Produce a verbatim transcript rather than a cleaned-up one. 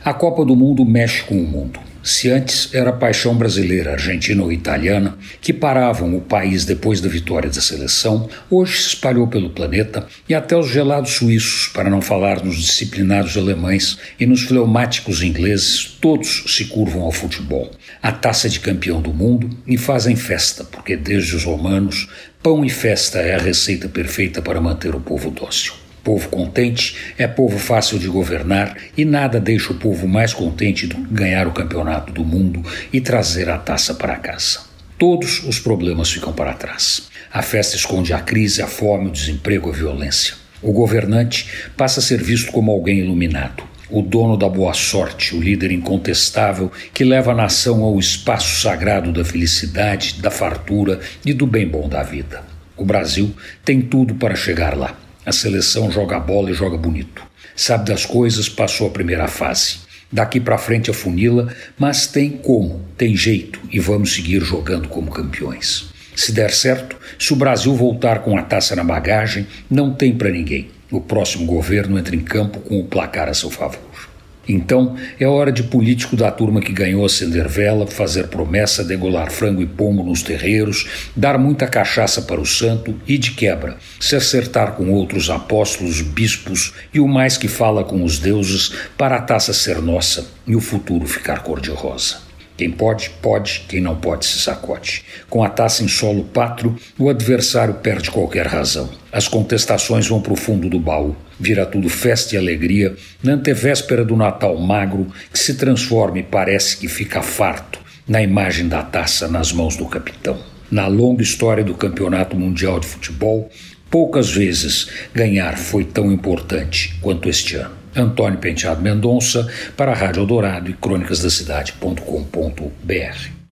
A Copa do Mundo mexe com o mundo. Se antes era a paixão brasileira, argentina ou italiana, que paravam o país depois da vitória da seleção, hoje se espalhou pelo planeta e até os gelados suíços, para não falar nos disciplinados alemães e nos fleumáticos ingleses, todos se curvam ao futebol. A taça de campeão do mundo e fazem festa, porque desde os romanos, pão e festa é a receita perfeita para manter o povo dócil. Povo contente é povo fácil de governar e nada deixa o povo mais contente do que ganhar o campeonato do mundo e trazer a taça para casa. Todos os problemas ficam para trás. A festa esconde a crise, a fome, o desemprego, a violência. O governante passa a ser visto como alguém iluminado, o dono da boa sorte, o líder incontestável que leva a nação ao espaço sagrado da felicidade, da fartura e do bem bom da vida. O Brasil tem tudo para chegar lá. A seleção joga bola e joga bonito. Sabe das coisas, passou a primeira fase. Daqui para frente afunila, mas tem como, tem jeito e vamos seguir jogando como campeões. Se der certo, se o Brasil voltar com a taça na bagagem, não tem para ninguém. O próximo governo entra em campo com o placar a seu favor. Então, é hora de político da turma que ganhou acender vela, fazer promessa, degolar frango e pombo nos terreiros, dar muita cachaça para o santo e, de quebra, se acertar com outros apóstolos, bispos e o mais que fala com os deuses para a taça ser nossa e o futuro ficar cor-de-rosa. Quem pode, pode, quem não pode se sacode. Com a taça em solo pátrio, o adversário perde qualquer razão. As contestações vão para o fundo do baú. Vira tudo festa e alegria, na antevéspera do Natal magro, que se transforma e parece que fica farto na imagem da taça nas mãos do capitão. Na longa história do Campeonato Mundial de Futebol, poucas vezes ganhar foi tão importante quanto este ano. Antônio Penteado Mendonça, para a Rádio Eldorado e crônicas da cidade ponto com ponto br.